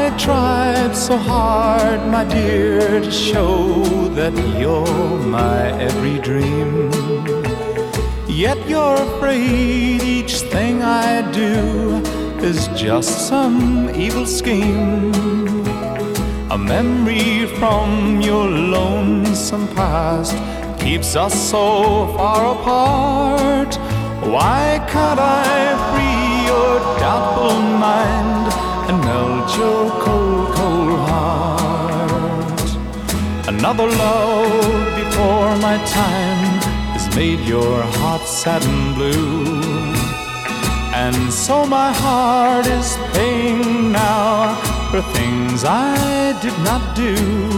I tried so hard, my dear, to show that you're my every dream. Yet you're afraid each thing I do is just some evil scheme. A memory from your lonesome past keeps us so far apart. Why can't I free your doubtful mind and melt your cold, cold heart? Another love before my time has made your heart sad and blue, and so my heart is paying now for things I did not do.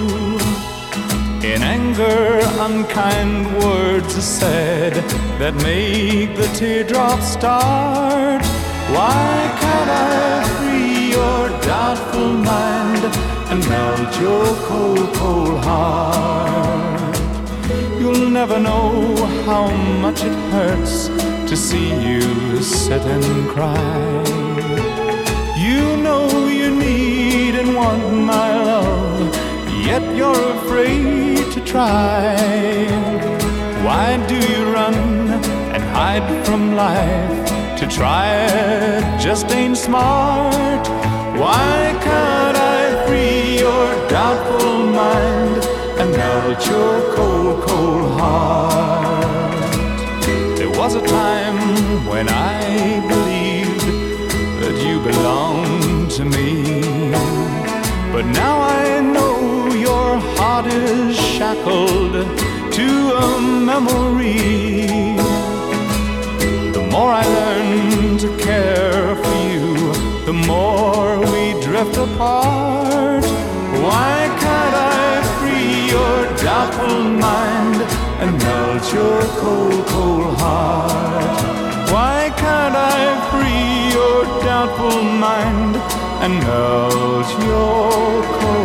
In anger, unkind words are said that make the teardrops start. Why can't I free your doubtful mind and melt your cold, cold heart? You'll never know how much it hurts to see you sit and cry. You know you need and want my love, yet you're afraid to try. Why do you run and hide from life? To try it just ain't smart. Why can't I free your doubtful mind and melt your cold, cold heart? There was a time when I believed that you belonged to me, but now I know your heart is shackled to a memory. The more I learn to care for you, the more we drift apart. Why can't I free your doubtful mind and melt your cold, cold heart? Why can't I free your doubtful mind and melt your cold